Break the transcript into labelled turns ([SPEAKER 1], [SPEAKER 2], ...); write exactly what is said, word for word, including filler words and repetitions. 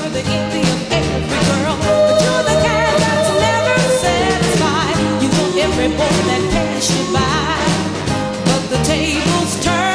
[SPEAKER 1] the envy of every girl, but you're the kind that's never satisfied. You want every boy that pass you by, but the tables turn.